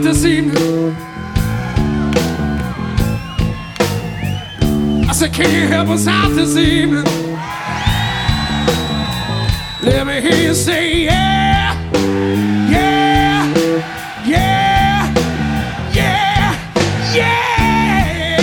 out this evening. I said, can you help us out this evening? Let me hear you say, yeah, yeah, yeah, yeah, yeah.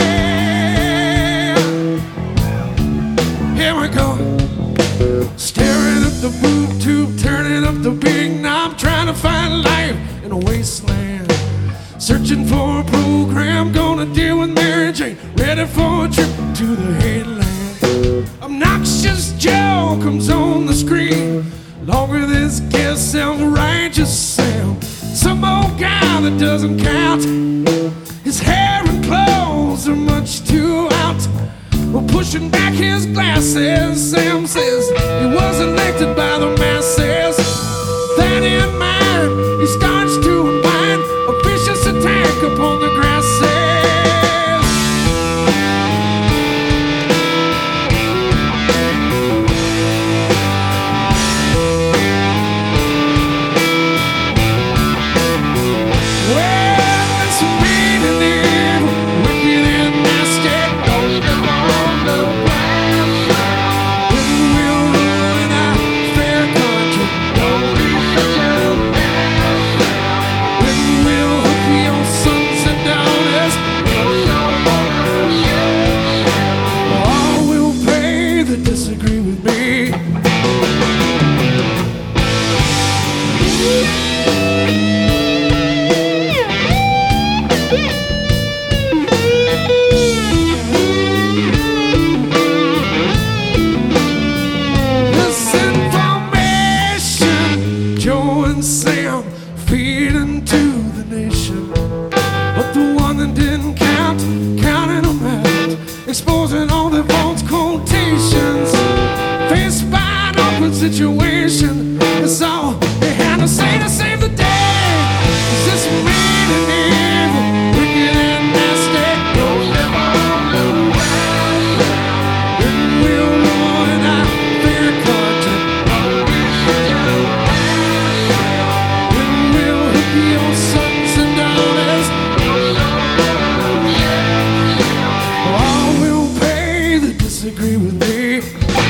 Here we go. Staring at the boob tube, turning up the big knob, trying to find life in a wasteland. Searching for a program, gonna deal with Mary Jane, ready for a trip to the headland. Obnoxious Joe comes on the screen, along with his guest self-righteous Sam. Some old guy that doesn't count. His hair and clothes are much too out. Well, pushing back his glasses, Sam says he was elected by the masses. That in mind, he starts to unwind a vicious attack upon the grasses. Sam feeding to the nation, but the one that didn't count, counting them out, exposing all their false quotations. Faced by an awkward situation, that's all they had to say to save the day. Is this mean and evil, wicked and nasty? Don't never know when we'll ruin our fair country. Your sons and daughters, all will pay that disagree with me.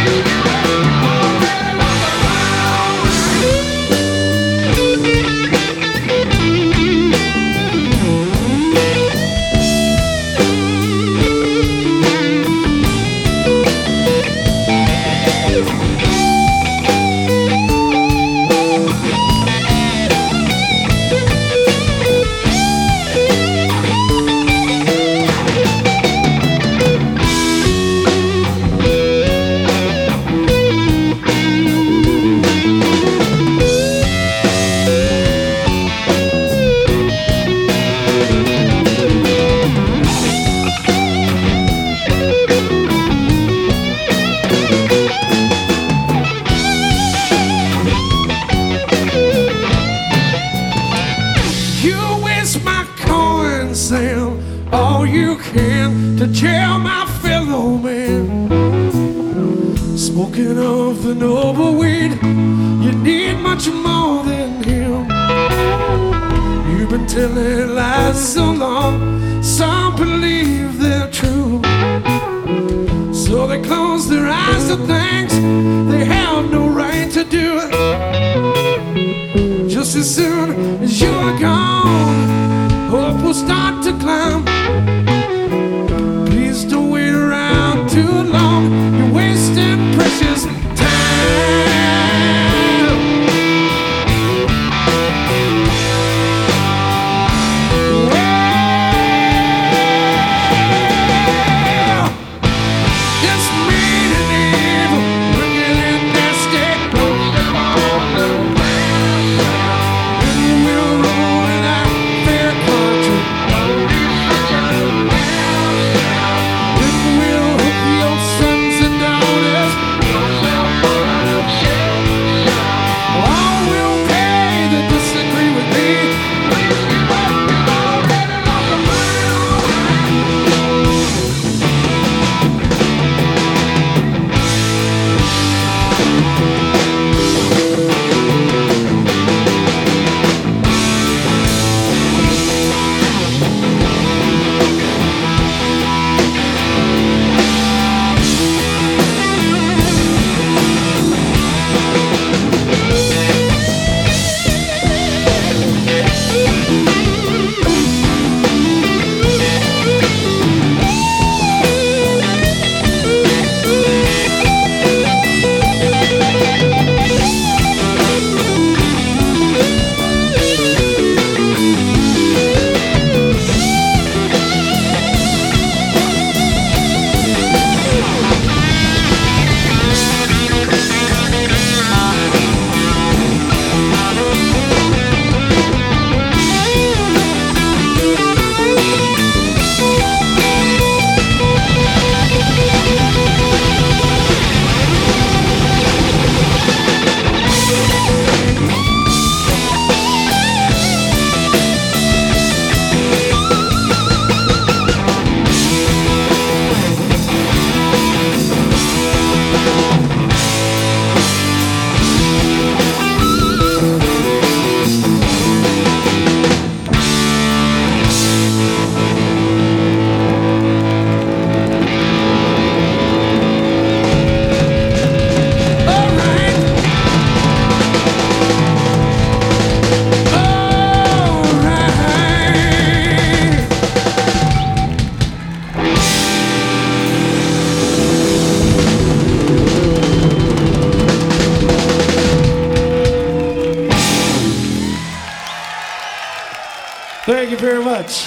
Sam, all you can to jail my fellow man. Smoking of the noble weed, you need much more than him. You've been telling lies so long, some believe they're true. So they close their eyes to things they have no right to do. Just as soon as you are gone, hope will start to climb. Please don't wait around too long, you're wasting precious time. Well, it's mean and evil, wicked and nasty. And we'll ruin our fair country. much.